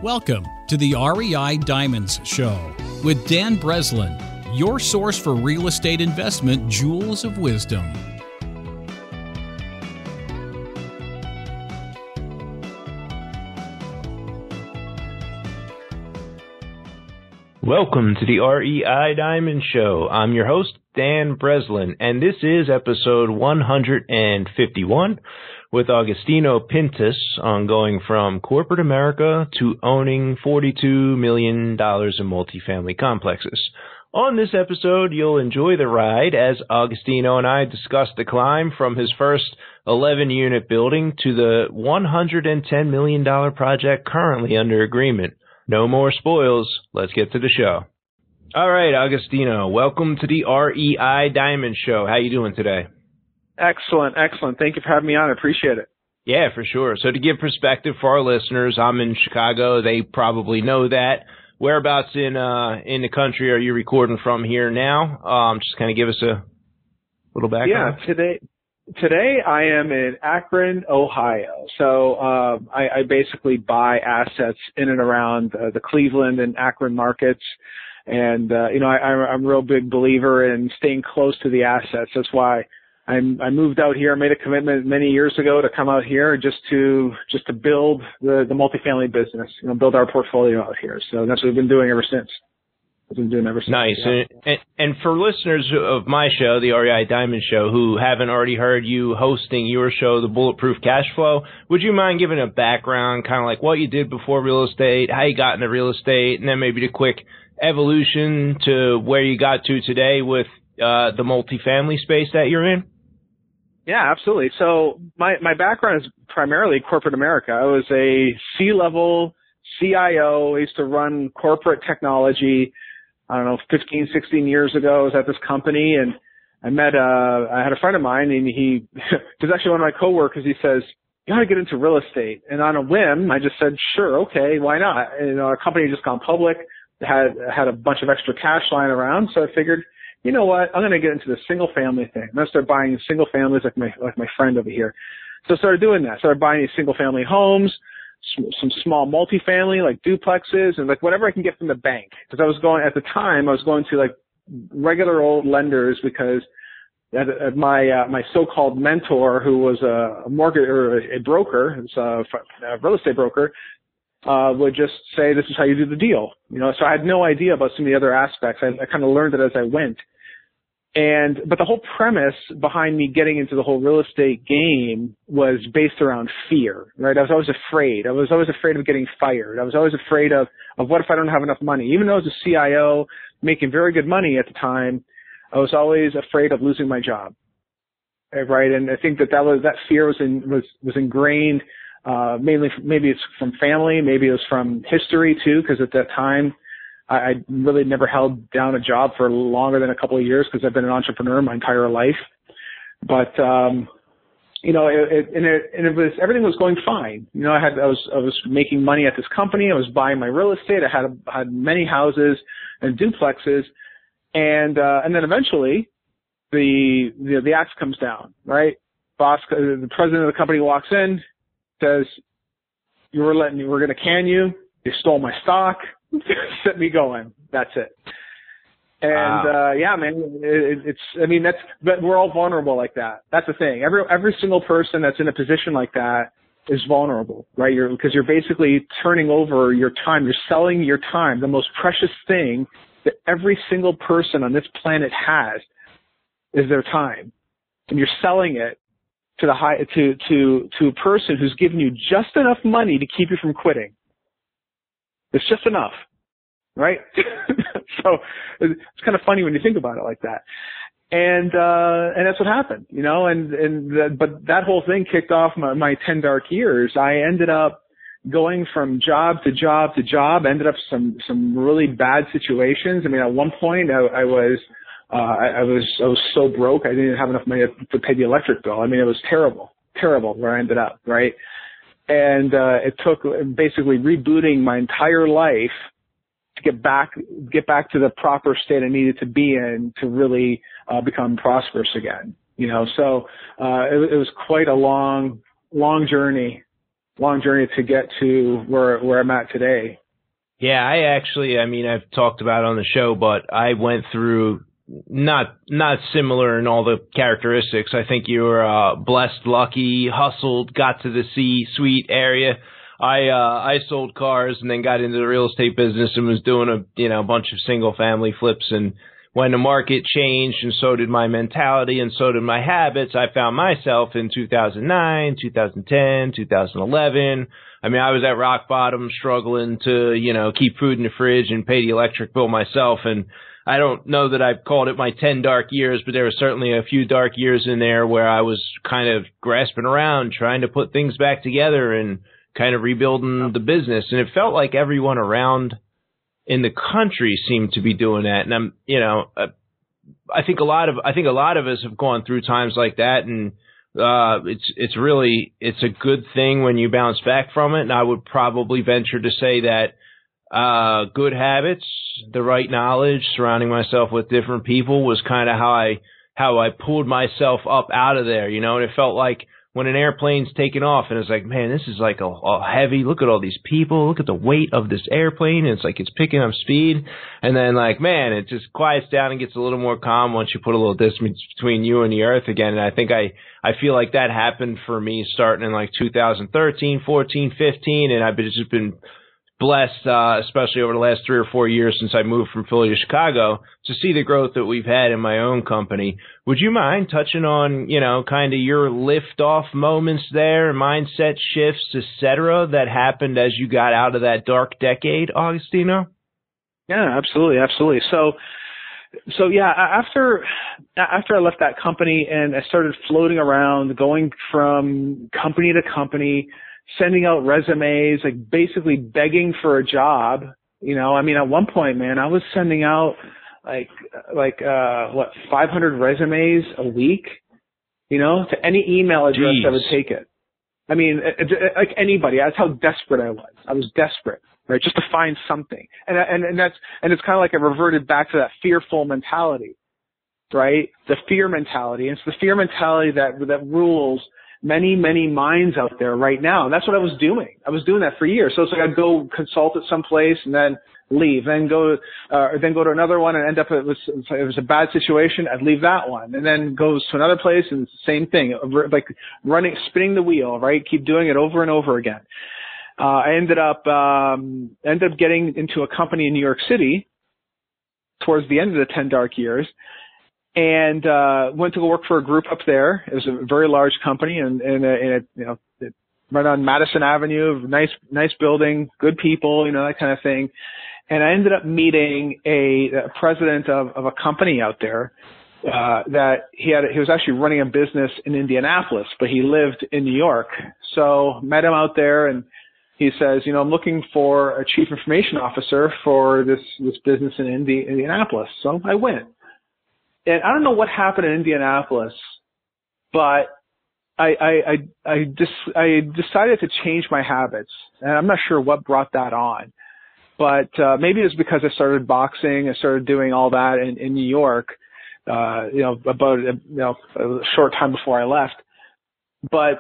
Welcome to the REI Diamonds Show with Dan Breslin, your source for real estate investment jewels of wisdom. Welcome to the REI Diamond Show. I'm your host, Dan Breslin, and this is episode 151 with Agostino Pintus on going from corporate America to owning $42 million in multifamily complexes. On this episode, you'll enjoy the ride as Agostino and I discuss the climb from his first 11-unit building to the $110 million project currently under agreement. No more spoils. Let's get to the show. All right, Agostino, welcome to the REI Diamond Show. How you doing today? Excellent, excellent. Thank you for having me on. I appreciate it. Yeah, for sure. So to give perspective for our listeners, I'm in Chicago. They probably know that. Whereabouts in the country are you recording from here now? Just kind of give us a little background. Yeah, Today I am in Akron, Ohio. So I basically buy assets in and around the Cleveland and Akron markets. And, I'm a real big believer in staying close to the assets. That's why I moved out here. I made a commitment many years ago to come out here just to build the multifamily business, build our portfolio out here. So that's what we've been doing ever since. Nice. Yeah. And for listeners of my show, the REI Diamond Show, who haven't already heard you hosting your show, The Bulletproof Cash Flow, would you mind giving a background, kind of like what you did before real estate, how you got into real estate, and then maybe the quick evolution to where you got to today with the multifamily space that you're in? Yeah, absolutely. So my background is primarily corporate America. I was a C-level CIO. I used to run corporate technology. I don't know, 15, 16 years ago, I was at this company and I had a friend of mine and he was actually one of my coworkers. He says, you got to get into real estate. And on a whim, I just said, sure, okay, why not? And our company had just gone public, had a bunch of extra cash lying around. So I figured, you know what, I'm going to get into the single family thing. I'm going to start buying single families like my friend over here. So I started doing that. Started buying these single family homes, some small multifamily like duplexes and like whatever I can get from the bank. Because at the time I was going to like regular old lenders because my so-called mentor, who was a mortgage or a broker, a real estate broker, would just say, this is how you do the deal. So I had no idea about some of the other aspects. I kind of learned it as I went. But the whole premise behind me getting into the whole real estate game was based around fear, right? I was always afraid. I was always afraid of getting fired. I was always afraid of what if I don't have enough money? Even though I was a CIO making very good money at the time, I was always afraid of losing my job, right? And I think that fear was ingrained, mainly, maybe it's from family, maybe it was from history too, because at that time, I really never held down a job for longer than a couple of years because I've been an entrepreneur my entire life. But, everything was going fine. I was making money at this company. I was buying my real estate. I had many houses and duplexes. And then eventually the axe comes down, right? The president of the company walks in, says, we're going to can you. You stole my stock. Set me going. That's it. And, wow. Yeah, man, but we're all vulnerable like that. That's the thing. Every single person that's in a position like that is vulnerable, right? Because you're basically turning over your time. You're selling your time, the most precious thing that every single person on this planet has is their time. And you're selling it to a person who's given you just enough money to keep you from quitting. It's just enough, right? So it's kind of funny when you think about it like that. And that's what happened, but that whole thing kicked off my 10 dark years. I ended up going from job to job to job, ended up some really bad situations. I mean, at one point I was so broke I didn't have enough money to pay the electric bill. I mean, it was terrible where I ended up, right? And it took basically rebooting my entire life to get back to the proper state I needed to be in to really become prosperous again. So it was quite a long journey long journey to get to where I'm at today. Yeah, I've talked about it on the show, but I went through not similar in all the characteristics. I think you were blessed, lucky, hustled, got to the C-suite area. I sold cars and then got into the real estate business and was doing a bunch of single family flips. And when the market changed, and so did my mentality and so did my habits, I found myself in 2009, 2010, 2011. I was at rock bottom, struggling to, keep food in the fridge and pay the electric bill myself. And I don't know that I've called it my 10 dark years, but there were certainly a few dark years in there where I was kind of grasping around, trying to put things back together and kind of rebuilding the business. And it felt like everyone around in the country seemed to be doing that. And I think a lot of us have gone through times like that. And it's a good thing when you bounce back from it. And I would probably venture to say that good habits, the right knowledge, surrounding myself with different people was kind of how I pulled myself up out of there, and it felt like when an airplane's taking off and it's like, man, this is like a heavy, look at all these people, look at the weight of this airplane. And it's like, it's picking up speed. And then like, man, it just quiets down and gets a little more calm once you put a little distance between you and the earth again. And I think I feel like that happened for me starting in like 2013, 14, 15. And I've just been blessed, especially over the last 3 or 4 years since I moved from Philly to Chicago, to see the growth that we've had in my own company. Would you mind touching on, kind of your lift-off moments there, mindset shifts, et cetera, that happened as you got out of that dark decade, Augustino? Yeah, absolutely. So yeah, after I left that company and I started floating around, going from company to company, sending out resumes, like basically begging for a job. At one point, man, I was sending out like 500 resumes a week, to any email address that would take it. Like anybody. That's how desperate I was. I was desperate, right? Just to find something. And it's kind of like I reverted back to that fearful mentality, right? The fear mentality. And it's the fear mentality that rules many, many minds out there right now. And that's what I was doing. I was doing that for years. So it's like I'd go consult at some place and then leave, then go to another one and end up, it was a bad situation. I'd leave that one and then goes to another place and it's the same thing, like spinning the wheel, right? Keep doing it over and over again. I ended up getting into a company in New York City towards the end of the 10 dark years. And went to go work for a group up there. It was a very large company, and it right on Madison Avenue, nice building, good people, that kind of thing. And I ended up meeting a president of a company out there that he was actually running a business in Indianapolis, but he lived in New York. So met him out there, and he says, I'm looking for a chief information officer for this business in Indianapolis. So I went. And I don't know what happened in Indianapolis, but I decided to change my habits, and I'm not sure what brought that on, but maybe it was because I started boxing, I started doing all that in New York, about a short time before I left. But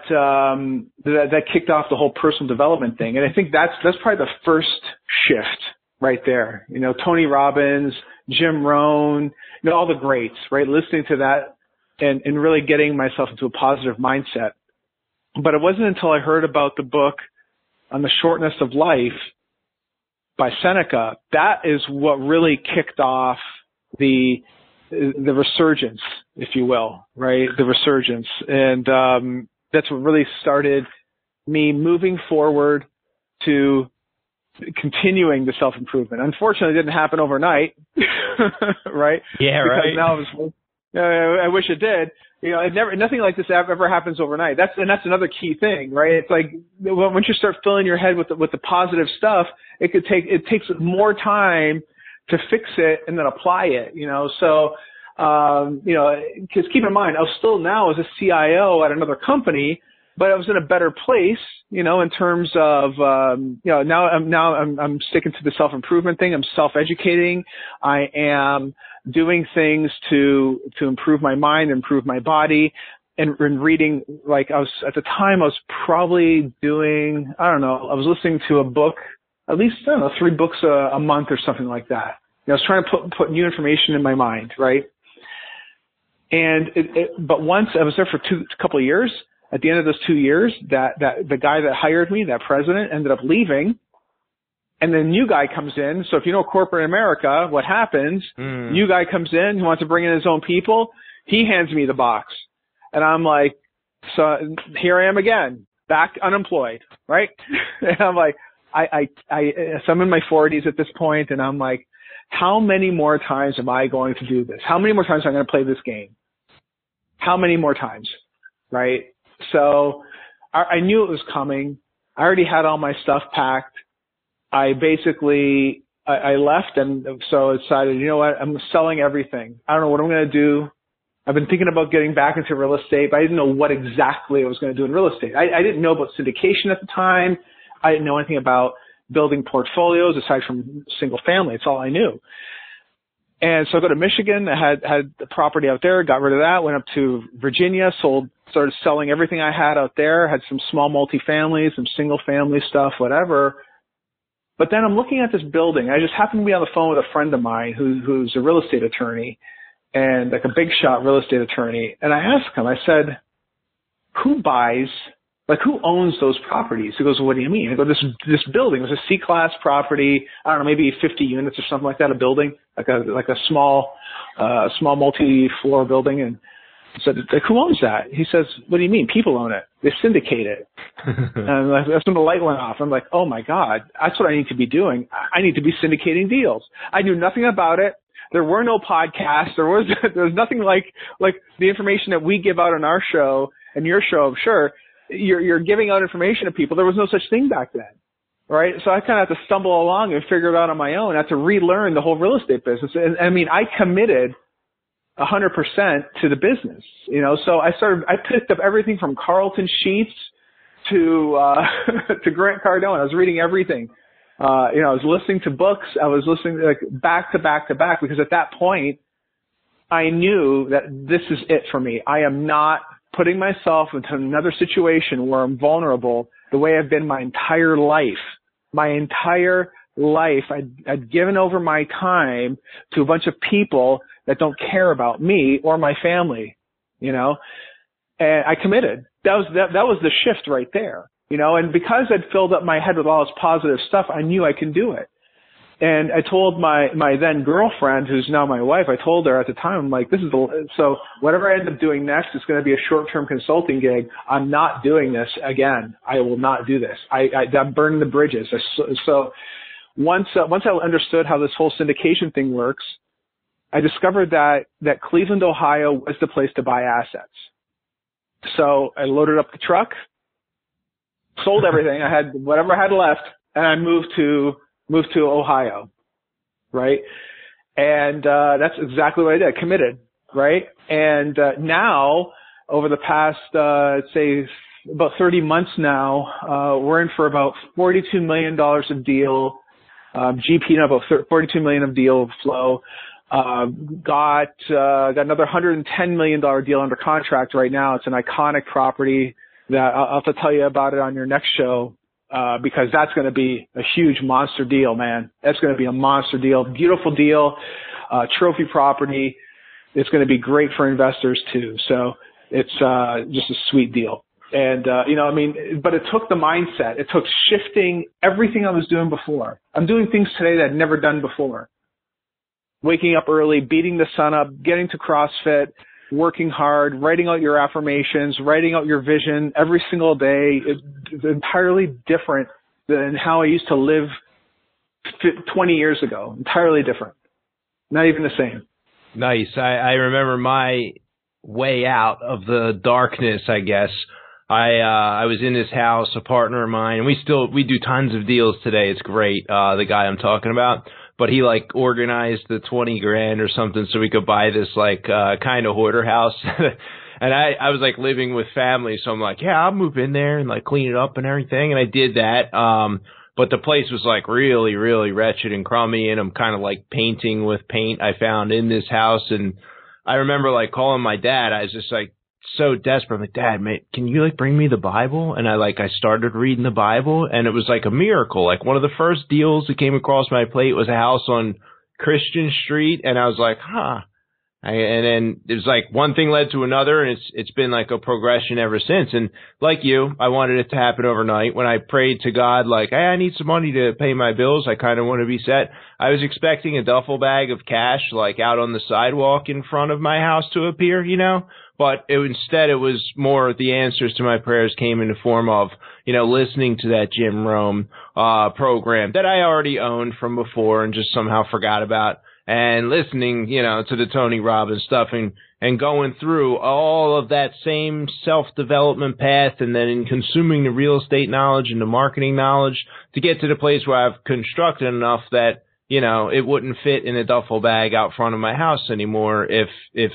that kicked off the whole personal development thing, and I think that's probably the first shift right there. Tony Robbins, Jim Rohn, all the greats, right? Listening to that and really getting myself into a positive mindset. But it wasn't until I heard about the book on the shortness of life by Seneca, that is what really kicked off the resurgence, if you will, right? The resurgence. And that's what really started me moving forward to continuing the self-improvement. Unfortunately, it didn't happen overnight, right? Yeah, right. Because now I wish it did. Nothing like this ever happens overnight. That's another key thing, right? It's like once you start filling your head with the positive stuff, it takes more time to fix it and then apply it. So because keep in mind, I was still now as a CIO at another company, but I was in a better place, in terms of, now I'm sticking to the self-improvement thing. I'm self-educating. I am doing things to improve my mind, improve my body. and reading, like I was, at the time I was probably doing, I was listening to a book, at least, 3 books a month or something like that. I was trying to put new information in my mind, right? And but once I was there for a couple of years, at the end of those 2 years, that the guy that hired me, that president, ended up leaving. And then new guy comes in. So if you know corporate America, what happens, new guy comes in, he wants to bring in his own people. He hands me the box. And I'm like, so here I am again, back unemployed, right? And I'm like, so I'm in my 40s at this point, and I'm like, how many more times am I going to do this? How many more times am I going to play this game? How many more times, right? So I knew it was coming. I already had all my stuff packed. I basically, I left, and so I decided, you know what, I'm selling everything. I don't know what I'm going to do. I've been thinking about getting back into real estate, but I didn't know what exactly I was going to do in real estate. I didn't know about syndication at the time. I didn't know anything about building portfolios aside from single family. It's all I knew. And so I go to Michigan. I had the property out there, got rid of that, went up to Virginia, started selling everything I had out there, had some small multifamilies, some single family stuff, whatever. But then I'm looking at this building. I just happened to be on the phone with a friend of mine who's a real estate attorney, and like a big shot real estate attorney. And I asked him, I said, who owns those properties? He goes, well, what do you mean? I go, this building was a C-class property. I don't know, maybe 50 units or something like that, a building, like a small multi-floor building. And I said, like, who owns that? He says, what do you mean? People own it. They syndicate it. And that's when the light went off. I'm like, oh my God, that's what I need to be doing. I need to be syndicating deals. I knew nothing about it. There were no podcasts. There was nothing like the information that we give out on our show and your show. I'm sure you're giving out information to people. There was no such thing back then. Right. So I kind of had to stumble along and figure it out on my own. I had to relearn the whole real estate business. And I mean, I committed 100% to the business, so I picked up everything from Carlton Sheets to Grant Cardone. I was reading everything. I was listening to books. I was listening back to back to back, because at that point I knew that this is it for me. I am not putting myself into another situation where I'm vulnerable the way I've been my entire life. I'd given over my time to a bunch of people that don't care about me or my family, and I committed. That was the shift right there, and because I'd filled up my head with all this positive stuff, I knew I can do it. And I told my then girlfriend, who's now my wife, I told her at the time, I'm like, so whatever I end up doing next is going to be a short-term consulting gig. I'm not doing this again. I will not do this. I'm burning the bridges. So once I understood how this whole syndication thing works, I discovered that Cleveland, Ohio was the place to buy assets. So I loaded up the truck, sold everything. I had whatever I had left, and I moved to Ohio, right? And that's exactly what I did. I committed, right? And now, over the past, say, about 30 months now, we're in for about $42 million of deal, GP, about $42 million of deal flow. Got another $110 million deal under contract right now. It's an iconic property that I'll have to tell you about it on your next show, because that's going to be a huge monster deal, man. That's going to be a monster deal, beautiful deal, trophy property. It's going to be great for investors too. So it's just a sweet deal. And, but it took the mindset. It took shifting everything I was doing before. I'm doing things today that I'd never done before. Waking up early, beating the sun up, getting to CrossFit, working hard, writing out your affirmations, writing out your vision every single day. It's entirely different than how I used to live 20 years ago. Entirely different. Not even the same. Nice. I remember my way out of the darkness, I guess. I was in this house, a partner of mine, and we do tons of deals today. It's great. The guy I'm talking about. But he organized the 20 grand or something so we could buy this kind of hoarder house. And I was living with family. So I'm like, yeah, I'll move in there and clean it up and everything. And I did that. But the place was really, really wretched and crummy. And I'm kind of painting with paint I found in this house. And I remember calling my dad. I was just so desperate. I'm like, Dad, mate, can you like bring me the Bible? And I started reading the Bible, and it was like a miracle. Like one of the first deals that came across my plate was a house on Christian Street, and I was like, and then there's like one thing led to another, and it's been like a progression ever since. And like you, I wanted it to happen overnight. When I prayed to God, like, hey, I need some money to pay my bills, I kind of want to be set, I was expecting a duffel bag of cash like out on the sidewalk in front of my house to appear, but instead it was more the answers to my prayers came in the form of, listening to that Jim Rome program that I already owned from before and just somehow forgot about, and listening, to the Tony Robbins stuff and going through all of that same self-development path, and then in consuming the real estate knowledge and the marketing knowledge to get to the place where I've constructed enough that, it wouldn't fit in a duffel bag out front of my house anymore if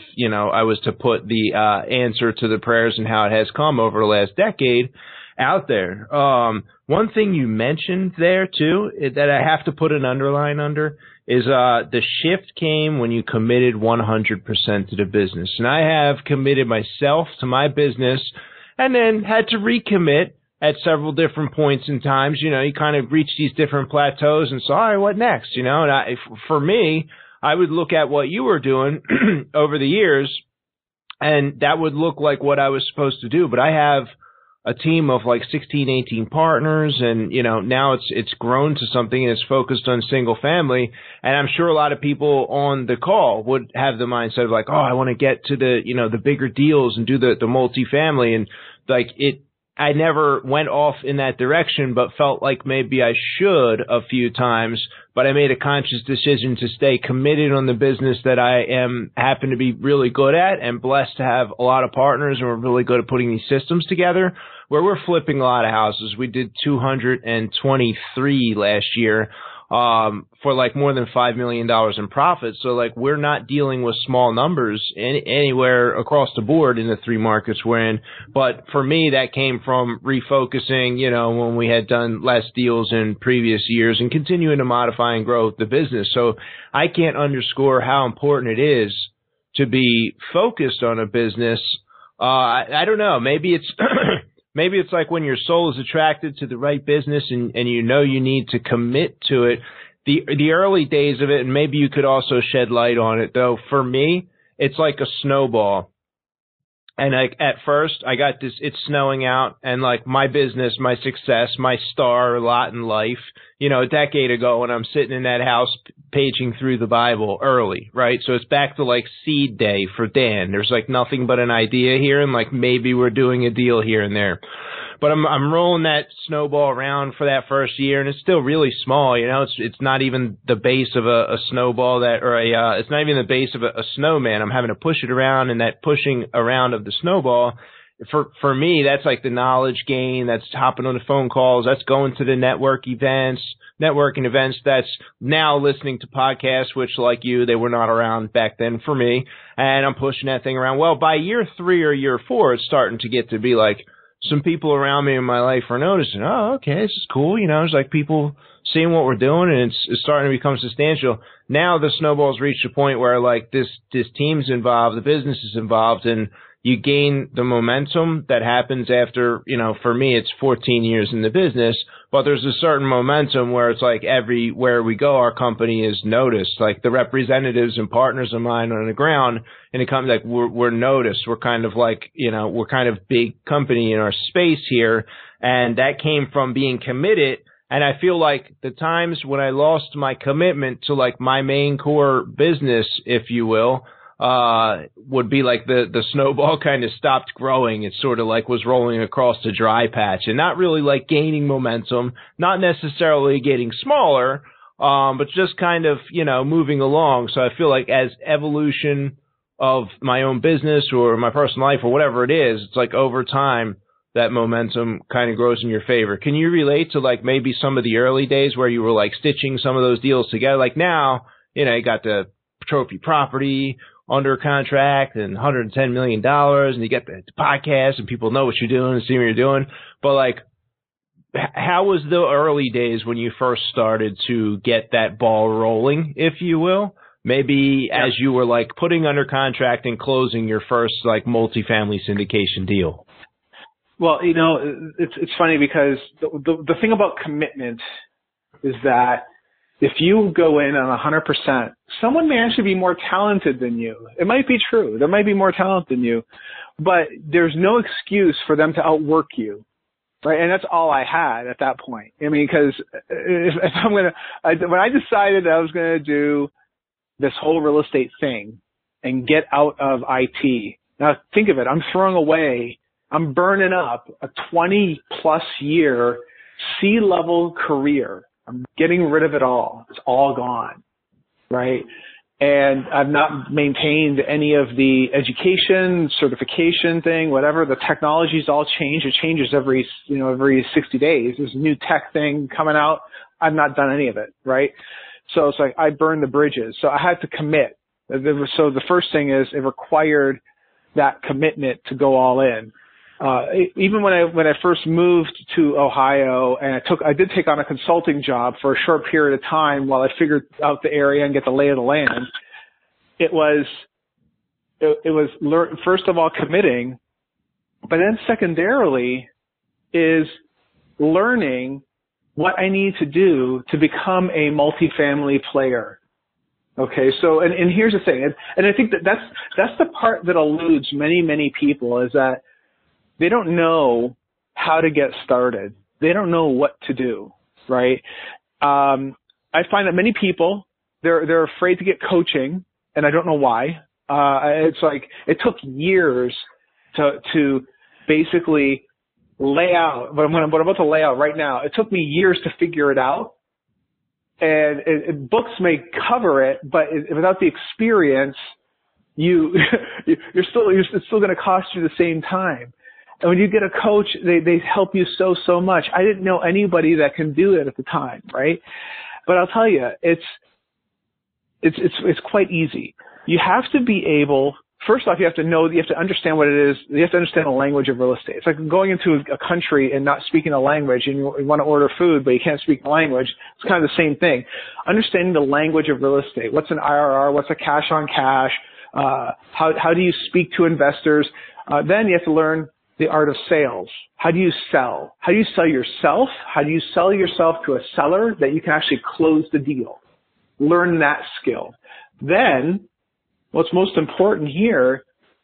I was to put the answer to the prayers and how it has come over the last decade out there. One thing you mentioned there, too, that I have to put an underline under is the shift came when you committed 100% to the business. And I have committed myself to my business and then had to recommit at several different points in times. You kind of reach these different plateaus and say, all right, what next? And for me, I would look at what you were doing over the years, and that would look like what I was supposed to do. But I have a team of like 16, 18 partners, and now it's grown to something, and it's focused on single family. And I'm sure a lot of people on the call would have the mindset of like, oh, I want to get to the the bigger deals and do the multifamily, and like I never went off in that direction, but felt like maybe I should a few times. But I made a conscious decision to stay committed on the business that I happen to be really good at, and blessed to have a lot of partners, and we're really good at putting these systems together where we're flipping a lot of houses. We did 223 last year for like more than $5 million in profit. So like we're not dealing with small numbers anywhere across the board in the three markets we're in. But for me, that came from refocusing, when we had done less deals in previous years, and continuing to modify and grow the business. So I can't underscore how important it is to be focused on a business. I don't know, maybe it's maybe it's like when your soul is attracted to the right business and you need to commit to it. The early days of it, and maybe you could also shed light on it, though, for me, it's like a snowball. And like at first, I got this, it's snowing out, and like my business, my success, my star lot in life, a decade ago when I'm sitting in that house paging through the Bible early, right? So it's back to like seed day for Dan. There's like nothing but an idea here, and like maybe we're doing a deal here and there. But I'm rolling that snowball around for that first year, and it's still really small. It's not even the base of a snowball it's not even the base of a snowman. I'm having to push it around, and that pushing around of the snowball, for me, that's like the knowledge gain. That's hopping on the phone calls. That's going to the networking events. That's now listening to podcasts, which like you, they were not around back then for me. And I'm pushing that thing around. Well, by year 3 or year 4, it's starting to get to be like, some people around me in my life are noticing, oh, okay, this is cool. It's like people seeing what we're doing, and it's starting to become substantial. Now the snowball's reached a point where like this team's involved, the business is involved, and you gain the momentum that happens after, for me, it's 14 years in the business, but there's a certain momentum where it's like everywhere we go, our company is noticed. Like the representatives and partners of mine on the ground, and it comes like we're noticed. We're kind of like, we're kind of big company in our space here. And that came from being committed. And I feel like the times when I lost my commitment to like my main core business, if you will, would be like the snowball kind of stopped growing. It sort of like was rolling across the dry patch and not really like gaining momentum, not necessarily getting smaller, but just kind of, moving along. So I feel like as evolution of my own business or my personal life or whatever it is, it's like over time that momentum kind of grows in your favor. Can you relate to like maybe some of the early days where you were like stitching some of those deals together? Like now, you got the trophy property under contract and $110 million, and you get the podcast and people know what you're doing and see what you're doing. But like, how was the early days when you first started to get that ball rolling, if you will? maybe as you were like putting under contract and closing your first like multifamily syndication deal? Well, you know, it's funny because the thing about commitment is that if you go in on 100%, someone may actually be more talented than you. It might be true. There might be more talent than you, but there's no excuse for them to outwork you. Right. And that's all I had at that point. I mean, because if I'm when I decided that I was going to do this whole real estate thing and get out of IT, now think of it. I'm burning up a 20 plus year C-level career. I'm getting rid of it all. It's all gone. Right. And I've not maintained any of the education, certification thing, whatever. The technology's all changed. It changes every 60 days. There's a new tech thing coming out. I've not done any of it, right? So it's like I burned the bridges. So I had to commit. So the first thing is it required that commitment to go all in. Even when I first moved to Ohio, and I did take on a consulting job for a short period of time while I figured out the area and get the lay of the land. It was first of all committing, but then secondarily is learning what I need to do to become a multifamily player. Okay, so and here's the thing, and I think that's the part that eludes many people is that they don't know how to get started. They don't know what to do, right? I find that many people, they're afraid to get coaching, and I don't know why. It's like it took years to basically lay out what I'm about to lay out right now. It took me years to figure it out. And books may cover it, but without the experience, it's still going to cost you the same time. And when you get a coach, they help you so much. I didn't know anybody that can do it at the time, right? But I'll tell you, it's quite easy. You have to be able, first off, you have to understand what it is. You have to understand the language of real estate. It's like going into a country and not speaking a language, and you want to order food, but you can't speak the language. It's kind of the same thing. Understanding the language of real estate. What's an IRR? What's a cash on cash? How do you speak to investors? Then you have to learn the art of sales. How do you sell? How do you sell yourself? How do you sell yourself to a seller that you can actually close the deal? Learn that skill. Then, what's most important here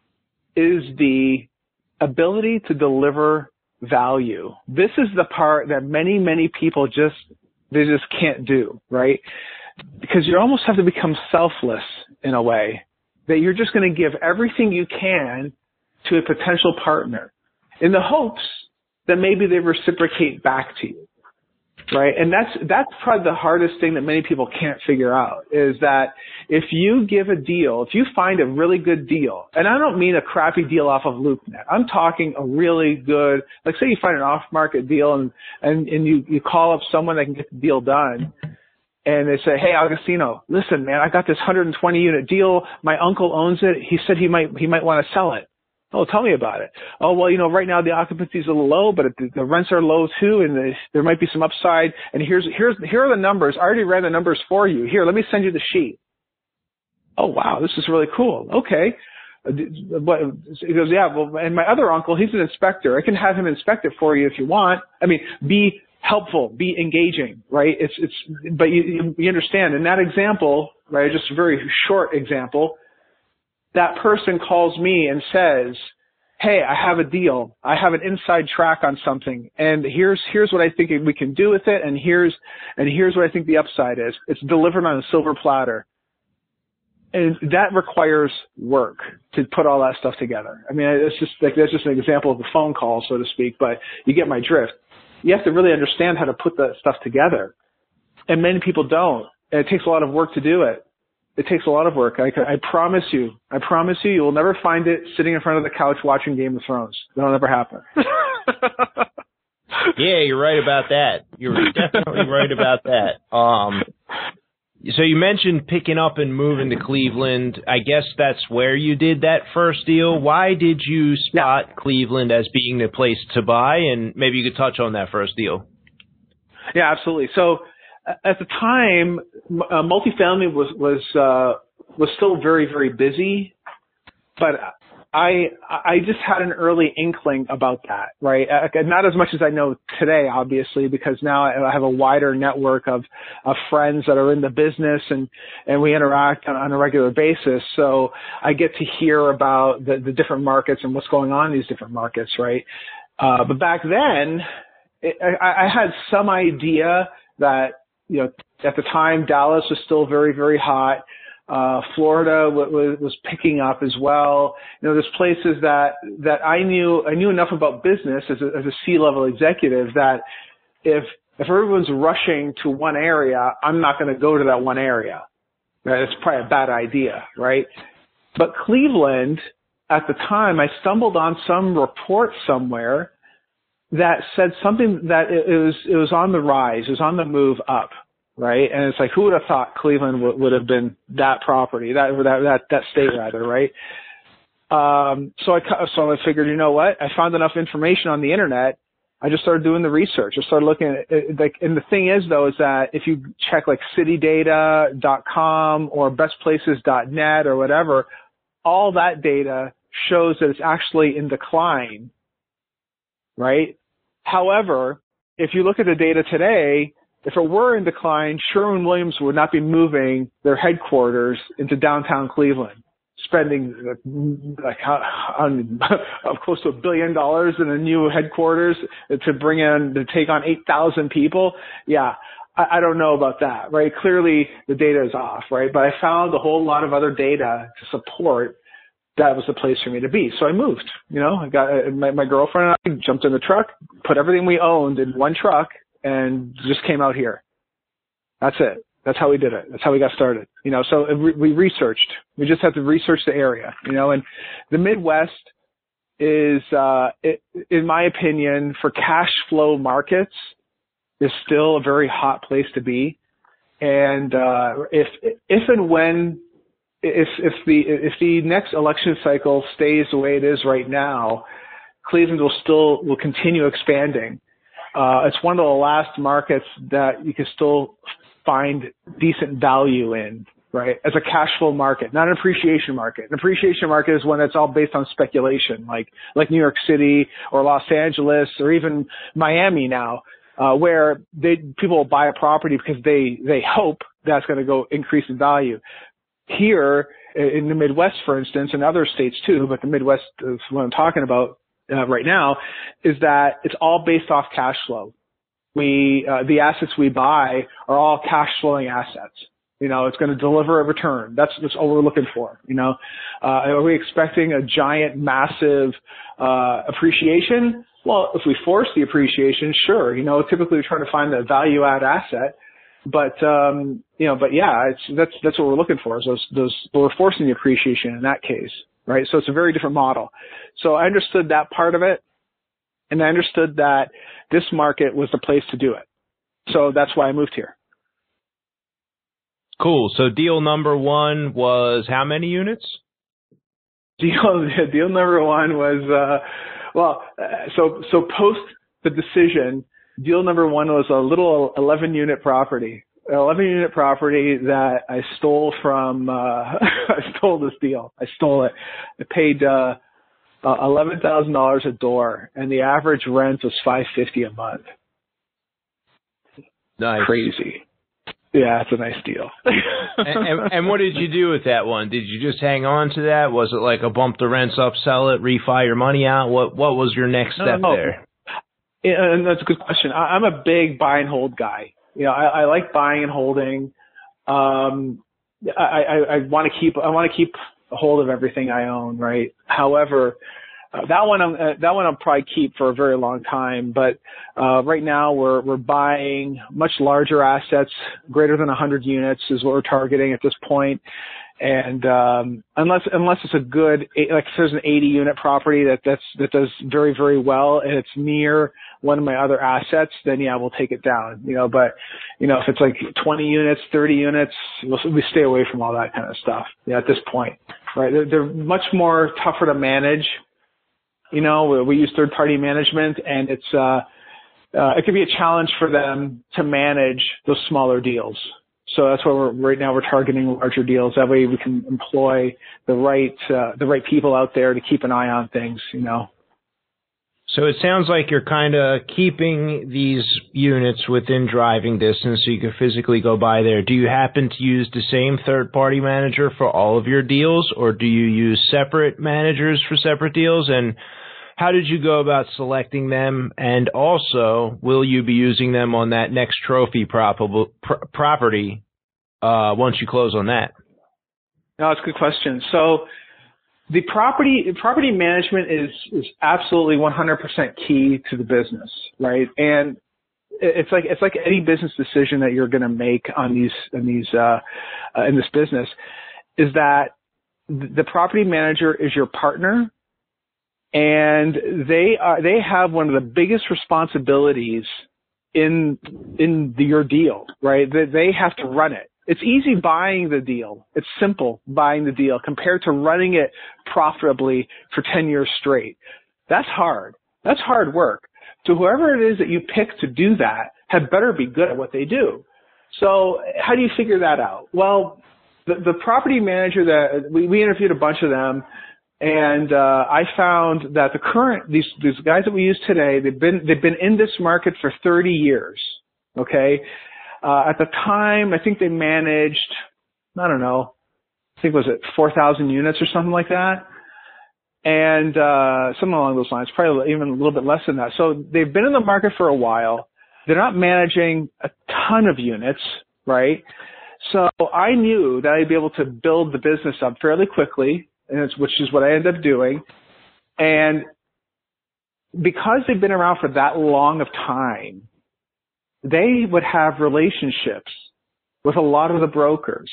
is the ability to deliver value. This is the part that many people just can't do, right? Because you almost have to become selfless in a way that you're just going to give everything you can to a potential partner in the hopes that maybe they reciprocate back to you, right? And that's probably the hardest thing that many people can't figure out is that if you give a deal, if you find a really good deal, and I don't mean a crappy deal off of LoopNet, I'm talking a really good, like say you find an off-market deal and you call up someone that can get the deal done, and they say, hey, Augustino, listen, man, I got this 120 unit deal. My uncle owns it. He said he might want to sell it. Oh, tell me about it. Oh, well, right now the occupancy is a little low, but the rents are low too, and there might be some upside. And here are the numbers. I already ran the numbers for you. Here, let me send you the sheet. Oh, wow, this is really cool. Okay. But he goes, yeah, well, and my other uncle, he's an inspector. I can have him inspect it for you if you want. I mean, be helpful, be engaging, right? But you understand. In that example, right, just a very short example, that person calls me and says, hey, I have a deal. I have an inside track on something, and here's what I think we can do with it, and here's what I think the upside is. It's delivered on a silver platter. And that requires work to put all that stuff together. I mean, it's just like, that's just an example of a phone call, so to speak, but you get my drift. You have to really understand how to put that stuff together. And many people don't. And it takes a lot of work to do it. It takes a lot of work. I promise you, you will never find it sitting in front of the couch watching Game of Thrones. That'll never happen. Yeah, you're right about that. You're definitely right about that. So you mentioned picking up and moving to Cleveland. I guess that's where you did that first deal. Why did you spot Cleveland as being the place to buy? And maybe you could touch on that first deal. Yeah, absolutely. So at the time, multifamily was still very, very busy, but I just had an early inkling about that, right? Not as much as I know today, obviously, because now I have a wider network of friends that are in the business, and we interact on a regular basis. So I get to hear about the different markets and what's going on in these different markets, right? But back then, I had some idea that, you know, at the time, Dallas was still very, very hot. Florida was picking up as well. You know, there's places that I knew enough about business as a C-level executive that if everyone's rushing to one area, I'm not going to go to that one area. Right? It's probably a bad idea, right? But Cleveland, at the time, I stumbled on some report somewhere that said something that it was on the rise, it was on the move up. Right. And it's like, who would have thought Cleveland would have been that property, that state rather. Right. So I figured, you know what? I found enough information on the internet. I just started doing the research. I started looking at it, like, and the thing is though, is that if you check like citydata.com or bestplaces.net or whatever, all that data shows that it's actually in decline. Right. However, if you look at the data today, if it were in decline, Sherwin-Williams would not be moving their headquarters into downtown Cleveland, spending like close to $1 billion in a new headquarters to take on 8,000 people. Yeah, I don't know about that, right? Clearly the data is off, right? But I found a whole lot of other data to support that was the place for me to be. So I moved, you know, I got my girlfriend and I jumped in the truck, put everything we owned in one truck, and just came out here. That's it. That's how we did it. That's how we got started. You know, so we researched. We just have to research the area, you know, and the Midwest is, in my opinion, for cash flow markets, is still a very hot place to be. And, if the next election cycle stays the way it is right now, Cleveland will continue expanding. It's one of the last markets that you can still find decent value in, right? As a cash flow market, not an appreciation market. An appreciation market is one that's all based on speculation, like New York City or Los Angeles or even Miami now, where people will buy a property because they hope that's going to go increase in value. Here in the Midwest, for instance, and other states too, but the Midwest is what I'm talking about right now, is that it's all based off cash flow. The assets we buy are all cash flowing assets. You know, it's going to deliver a return. That's all we're looking for. You know, are we expecting a giant, massive appreciation? Well, if we force the appreciation, sure. You know, typically we're trying to find the value add asset. But, you know, but yeah, that's what we're looking for, is we're forcing the appreciation in that case, right? So it's a very different model. So I understood that part of it, and I understood that this market was the place to do it. So that's why I moved here. Cool. So deal number one was how many units? Deal number one was, so post the decision, deal number one was a little 11-unit property. An 11-unit property that I stole from, I stole this deal. I stole it. I paid $11,000 a door, and the average rent was $550 a month. Nice. Crazy. Yeah, it's a nice deal. and what did you do with that one? Did you just hang on to that? Was it like a bump the rents up, sell it, refi your money out? What was your next step there? And that's a good question. I'm a big buy and hold guy. You know, I like buying and holding. I want to keep a hold of everything I own, right? However, that one I'll probably keep for a very long time. But right now we're buying much larger assets, greater than 100 units is what we're targeting at this point. And unless it's a good, like if there's an 80-unit property that does very, very well and it's near one of my other assets, then yeah, we'll take it down. You know, but you know, if it's like 20 units, 30 units, we stay away from all that kind of stuff. Yeah, at this point, right? They're much more tougher to manage. You know, we use third-party management, and it can be a challenge for them to manage those smaller deals. So that's why right now we're targeting larger deals. That way we can employ the right people out there to keep an eye on things, you know. So it sounds like you're kind of keeping these units within driving distance so you can physically go by there. Do you happen to use the same third-party manager for all of your deals, or do you use separate managers for separate deals? And how did you go about selecting them? And also, will you be using them on that next trophy property once you close on that? No, it's a good question. So the property management is absolutely 100% key to the business, right? And it's like any business decision that you're going to make in this business, is that the property manager is your partner, and they have one of the biggest responsibilities in your deal, right? They have to run it. It's easy buying the deal. It's simple buying the deal compared to running it profitably for 10 years straight. That's hard. That's hard work. So whoever it is that you pick to do that had better be good at what they do. So how do you figure that out? Well, the property manager that we interviewed a bunch of them, and I found that these guys that we use today, they've been in this market for 30 years. Okay. At the time, I think they managed, I don't know, I think was it 4,000 units or something like that, and something along those lines, probably even a little bit less than that. So they've been in the market for a while. They're not managing a ton of units, right? So I knew that I'd be able to build the business up fairly quickly, which is what I ended up doing. And because they've been around for that long of time, they would have relationships with a lot of the brokers.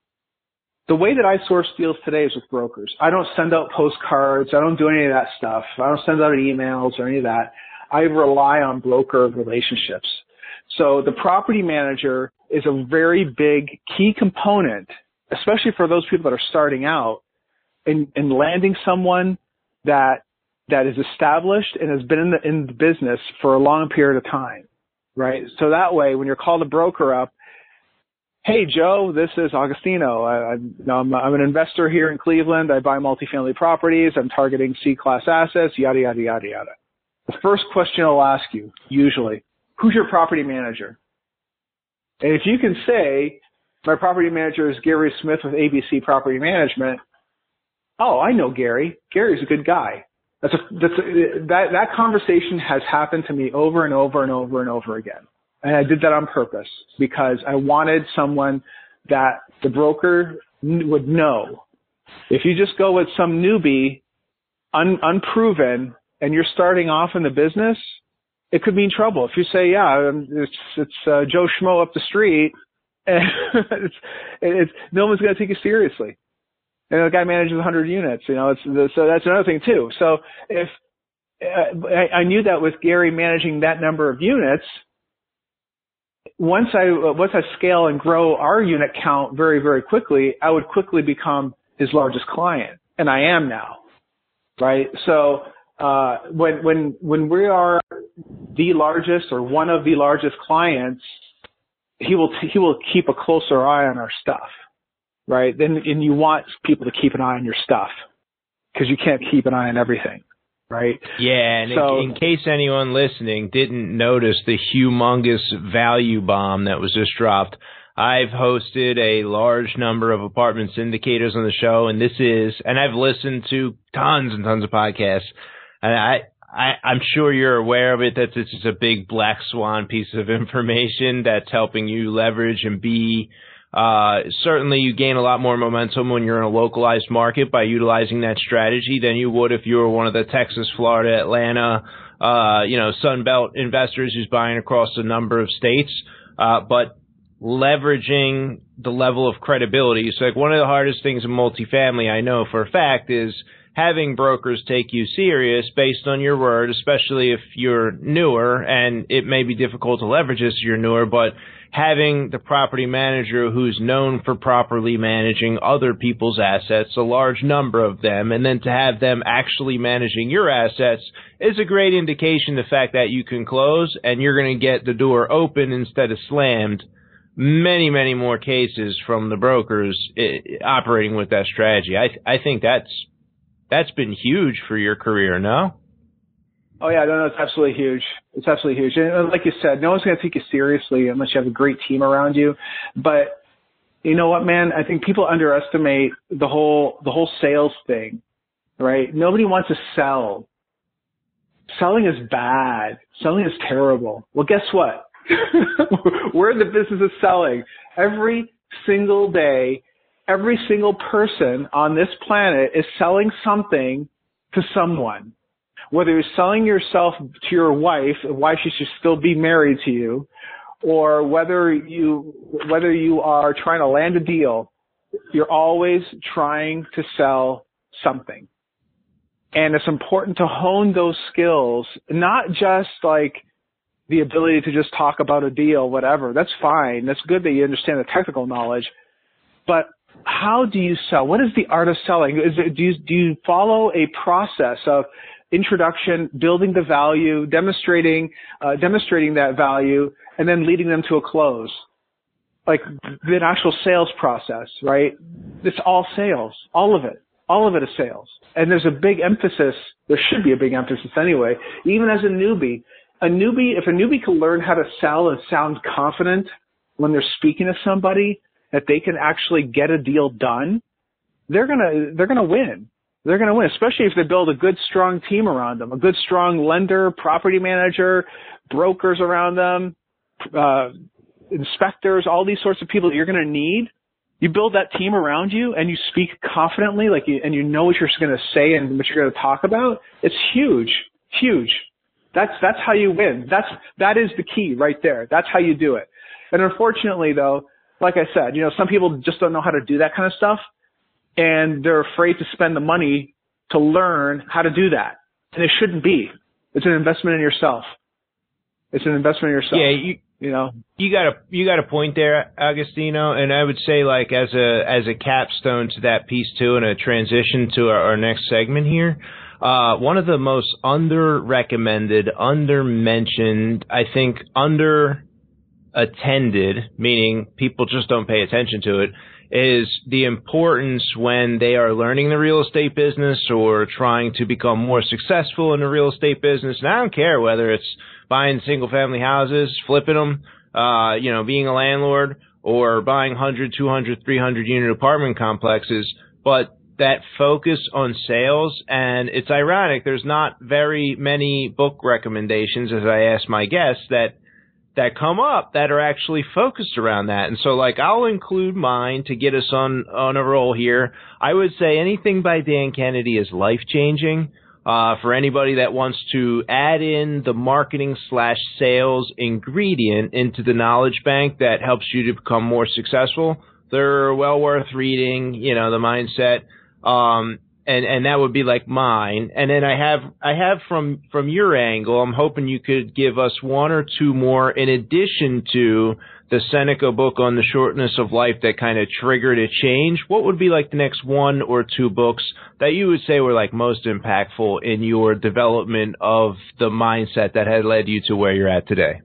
The way that I source deals today is with brokers. I don't send out postcards. I don't do any of that stuff. I don't send out emails or any of that. I rely on broker relationships. So the property manager is a very big key component, especially for those people that are starting out, in landing someone that is established and has been in the business for a long period of time. Right. So that way, when you're called a broker up, hey, Joe, this is Augustino. I'm an investor here in Cleveland. I buy multifamily properties. I'm targeting C-class assets, yada, yada, yada, yada. The first question I'll ask you, usually, who's your property manager? And if you can say, my property manager is Gary Smith with ABC Property Management, oh, I know Gary. Gary's a good guy. That conversation has happened to me over and over and over and over again. And I did that on purpose because I wanted someone that the broker would know. If you just go with some newbie, unproven, and you're starting off in the business, it could mean trouble. If you say, yeah, it's Joe Schmo up the street, and no one's going to take you seriously. And the guy manages 100 units, you know, so that's another thing too. So if I knew that with Gary managing that number of units, once I scale and grow our unit count very, very quickly, I would quickly become his largest client. And I am now, right? So, when we are the largest or one of the largest clients, he will keep a closer eye on our stuff. Right? And you want people to keep an eye on your stuff because you can't keep an eye on everything. Right? Yeah. And so, in case anyone listening didn't notice the humongous value bomb that was just dropped, I've hosted a large number of apartment syndicators on the show, and I've listened to tons and tons of podcasts, and I'm sure you're aware of it, that this is a big black swan piece of information that's helping you leverage and be certainly you gain a lot more momentum when you're in a localized market by utilizing that strategy than you would if you were one of the Texas, Florida, Atlanta, Sun Belt investors who's buying across a number of states. But leveraging the level of credibility. So like one of the hardest things in multifamily, I know for a fact, is having brokers take you serious based on your word, especially if you're newer, and it may be difficult to leverage this if you're newer, but having the property manager who's known for properly managing other people's assets, a large number of them, and then to have them actually managing your assets is a great indication of the fact that you can close and you're going to get the door open instead of slammed many, many more cases from the brokers operating with that strategy. I think that's been huge for your career, no? Oh yeah, no, it's absolutely huge. It's absolutely huge. And like you said, no one's going to take you seriously unless you have a great team around you. But you know what, man? I think people underestimate the whole sales thing, right? Nobody wants to sell. Selling is bad. Selling is terrible. Well, guess what? We're in the business of selling. Every single day, every single person on this planet is selling something to someone. Whether you're selling yourself to your wife, why she should still be married to you, or whether you are trying to land a deal, you're always trying to sell something. And it's important to hone those skills, not just like the ability to just talk about a deal, whatever. That's fine. That's good that you understand the technical knowledge. But how do you sell? What is the art of selling? Do you follow a process of introduction, building the value, demonstrating that value, and then leading them to a close? Like the actual sales process, right? It's all sales. All of it. All of it is sales. And there's a big emphasis, there should be a big emphasis anyway, even as a newbie. If a newbie can learn how to sell and sound confident when they're speaking to somebody, that they can actually get a deal done, they're gonna win. They're gonna win, especially if they build a good, strong team around them, a good, strong lender, property manager, brokers around them, inspectors, all these sorts of people that you're gonna need. You build that team around you and you speak confidently, and you know what you're going to say and what you're going to talk about. It's huge, huge. That's how you win. That is the key right there. That's how you do it. And unfortunately, though, like I said, some people just don't know how to do that kind of stuff, and they're afraid to spend the money to learn how to do that. And it shouldn't be. It's an investment in yourself. It's an investment in yourself. Yeah, you got a point there, Agostino, and I would say, like, as a capstone to that piece too, and a transition to our next segment here, one of the most under-recommended, under-mentioned, I think under-attended, meaning people just don't pay attention to it, is the importance when they are learning the real estate business or trying to become more successful in the real estate business. And I don't care whether it's buying single-family houses, flipping them, being a landlord, or buying 100, 200, 300-unit apartment complexes, but that focus on sales. And it's ironic, there's not very many book recommendations, as I ask my guests, that come up that are actually focused around that. And so, like, I'll include mine to get us on a roll here. I would say anything by Dan Kennedy is life-changing. For anybody that wants to add in the marketing/sales ingredient into the knowledge bank that helps you to become more successful, they're well worth reading, the mindset. And that would be like mine. And then I have from your angle, I'm hoping you could give us one or two more in addition to the Seneca book on the shortness of life that kind of triggered a change. What would be like the next one or two books that you would say were like most impactful in your development of the mindset that had led you to where you're at today?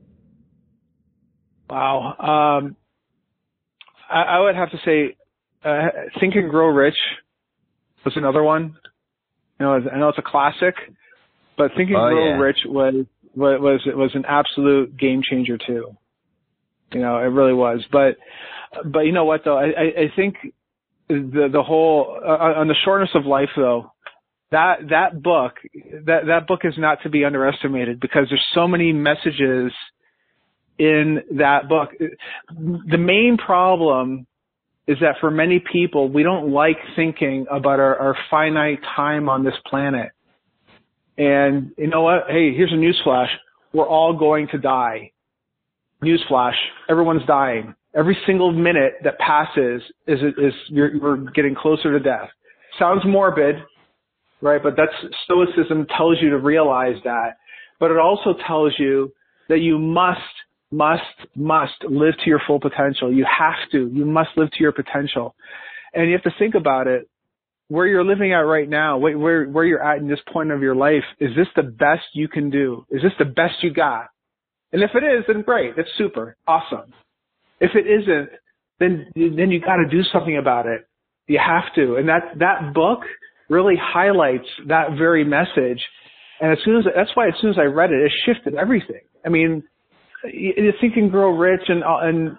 Wow. I would have to say Think and Grow Rich was another one. I know it's a classic, but Think and Grow Rich was an absolute game changer too. It really was. But you know what though? I think the whole on the shortness of life though, that book is not to be underestimated because there's so many messages in that book. The main problem is that for many people, we don't like thinking about our finite time on this planet. And you know what? Hey, here's a newsflash. We're all going to die. Newsflash. Everyone's dying. Every single minute that passes we're getting closer to death. Sounds morbid, right? But that's Stoicism tells you to realize that. But it also tells you that you must live to your full potential. You must live to your potential. And you have to think about it. Where you're living at right now, where you're at in this point of your life, is this the best you can do? Is this the best you got? And if it is, then great. That's super. Awesome. If it isn't, then you got to do something about it. You have to. And that book really highlights that very message. And that's why as soon as I read it, it shifted everything. I mean, Think and Grow Rich and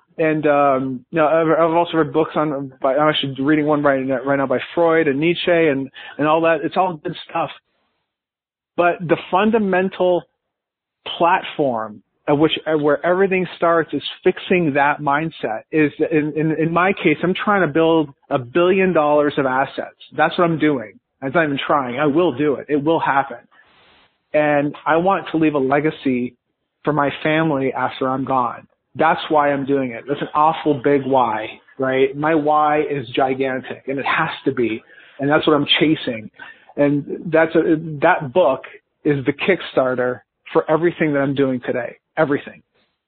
I've also read books I'm actually reading one right now by Freud and Nietzsche and all that. It's all good stuff. But the fundamental platform where everything starts is fixing that mindset. Is in my case, I'm trying to build $1 billion of assets. That's what I'm doing. I'm not even trying. I will do it. It will happen. And I want to leave a legacy for my family after I'm gone. That's why I'm doing it. That's an awful big why, right? My why is gigantic, and it has to be. And that's what I'm chasing. And that book is the Kickstarter for everything that I'm doing today. Everything.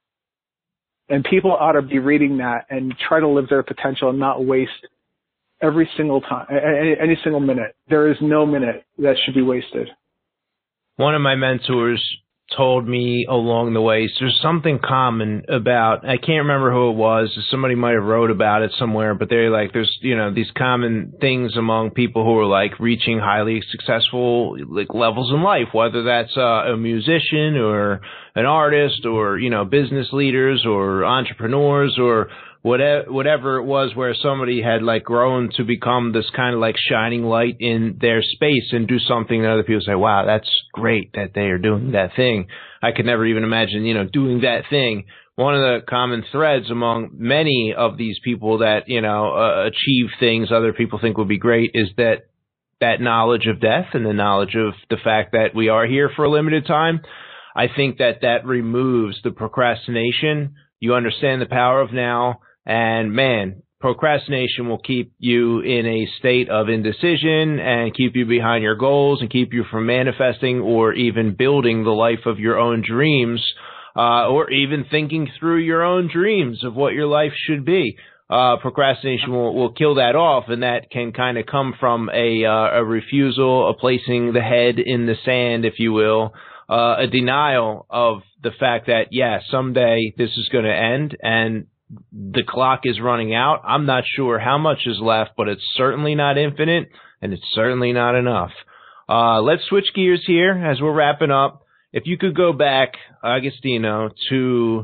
And people ought to be reading that and try to live their potential and not waste every single time, any single minute. There is no minute that should be wasted. One of my mentors told me along the way, so there's something common about, I can't remember who it was, somebody might have wrote about it somewhere, but they're like, there's, these common things among people who are like reaching highly successful like levels in life, whether that's a musician or an artist or, business leaders or entrepreneurs or whatever it was, where somebody had like grown to become this kind of like shining light in their space and do something that other people say, wow, that's great that they are doing that thing. I could never even imagine, doing that thing. One of the common threads among many of these people that, achieve things other people think would be great is that knowledge of death and the knowledge of the fact that we are here for a limited time. I think that removes the procrastination. You understand the power of now. And man, procrastination will keep you in a state of indecision and keep you behind your goals and keep you from manifesting or even building the life of your own dreams, or even thinking through your own dreams of what your life should be. Procrastination will kill that off, and that can kind of come from a refusal, a placing the head in the sand, if you will, a denial of the fact that, yeah, someday this is going to end and the clock is running out. I'm not sure how much is left, but it's certainly not infinite, and it's certainly not enough. Let's switch gears here as we're wrapping up. If you could go back, Agostino, to,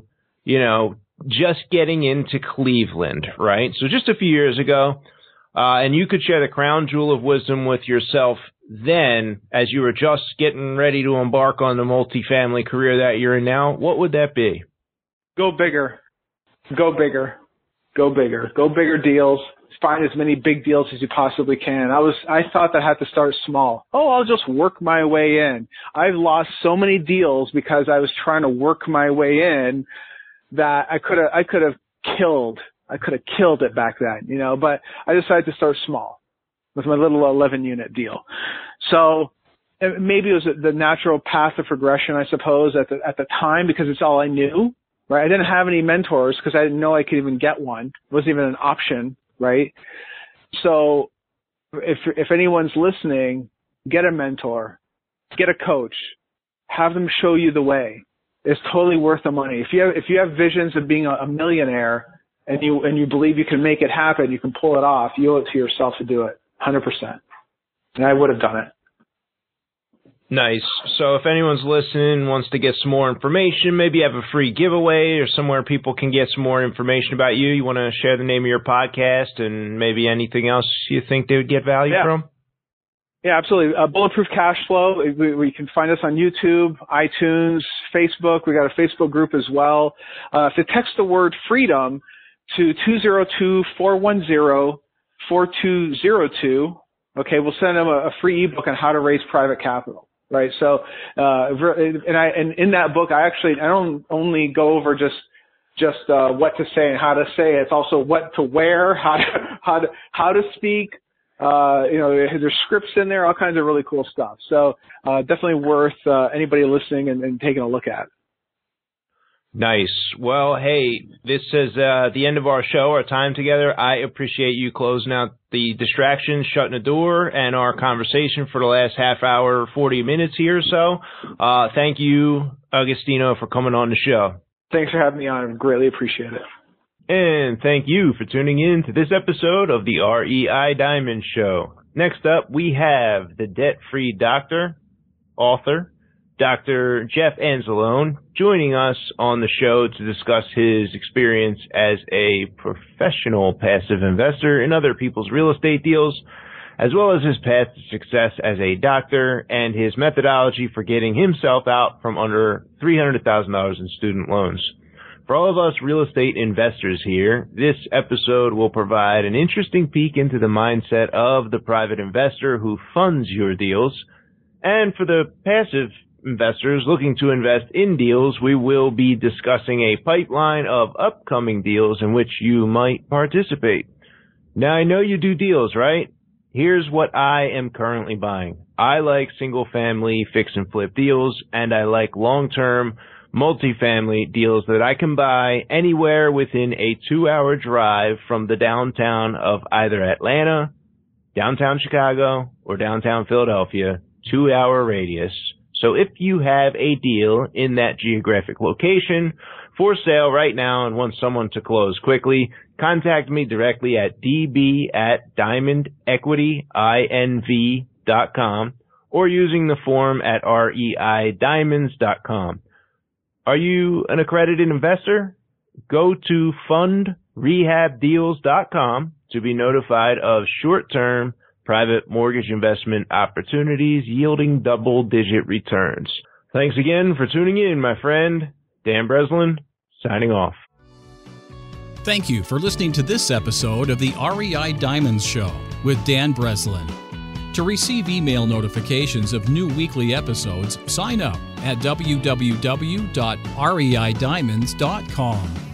just getting into Cleveland, right? So just a few years ago, and you could share the crown jewel of wisdom with yourself then as you were just getting ready to embark on the multifamily career that you're in now, what would that be? Go bigger. Go bigger. Go bigger. Go bigger deals. Find as many big deals as you possibly can. I thought that I had to start small. Oh, I'll just work my way in. I've lost so many deals because I was trying to work my way in that I could have killed it back then, but I decided to start small with my little 11-unit deal. So maybe it was the natural path of progression, I suppose, at the time, because it's all I knew. Right, I didn't have any mentors because I didn't know I could even get one. It wasn't even an option, right? So if anyone's listening, get a mentor, get a coach, have them show you the way. It's totally worth the money. If you have visions of being a millionaire and you believe you can make it happen, you can pull it off, you owe it to yourself to do it, 100%. And I would have done it. Nice. So if anyone's listening, wants to get some more information, maybe you have a free giveaway or somewhere people can get some more information about you, you want to share the name of your podcast and maybe anything else you think they would get value from? Yeah, absolutely. Bulletproof Cash Flow. We can find us on YouTube, iTunes, Facebook. We got a Facebook group as well. If you text the word freedom to 202-410-4202, okay, we'll send them a free ebook on how to raise private capital. Right. So, and in that book, I don't only go over just what to say and how to say it. It's also what to wear, how to speak. There's scripts in there, all kinds of really cool stuff. So, definitely worth anybody listening and taking a look at. Nice. Well, hey, this is the end of our show, our time together. I appreciate you closing out the distractions, shutting the door, and our conversation for the last half hour, 40 minutes here or so. Thank you, Agostino, for coming on the show. Thanks for having me on. I greatly appreciate it. And thank you for tuning in to this episode of the REI Diamond Show. Next up, we have the debt-free doctor, author, Dr. Jeff Anzalone, joining us on the show to discuss his experience as a professional passive investor in other people's real estate deals, as well as his path to success as a doctor and his methodology for getting himself out from under $300,000 in student loans. For all of us real estate investors here, this episode will provide an interesting peek into the mindset of the private investor who funds your deals. And for the passive investors looking to invest in deals, we will be discussing a pipeline of upcoming deals in which you might participate. Now, I know you do deals, right? Here's what I am currently buying. I like single-family fix and flip deals, and I like long-term multifamily deals that I can buy anywhere within a 2-hour drive from the downtown of either Atlanta, downtown Chicago, or downtown Philadelphia, 2-hour radius. So if you have a deal in that geographic location for sale right now and want someone to close quickly, contact me directly at db@diamondequityinv.com or using the form at reidiamonds.com. Are you an accredited investor? Go to fundrehabdeals.com to be notified of short-term private mortgage investment opportunities yielding double-digit returns. Thanks again for tuning in, my friend. Dan Breslin, signing off. Thank you for listening to this episode of the REI Diamonds Show with Dan Breslin. To receive email notifications of new weekly episodes, sign up at www.reidiamonds.com.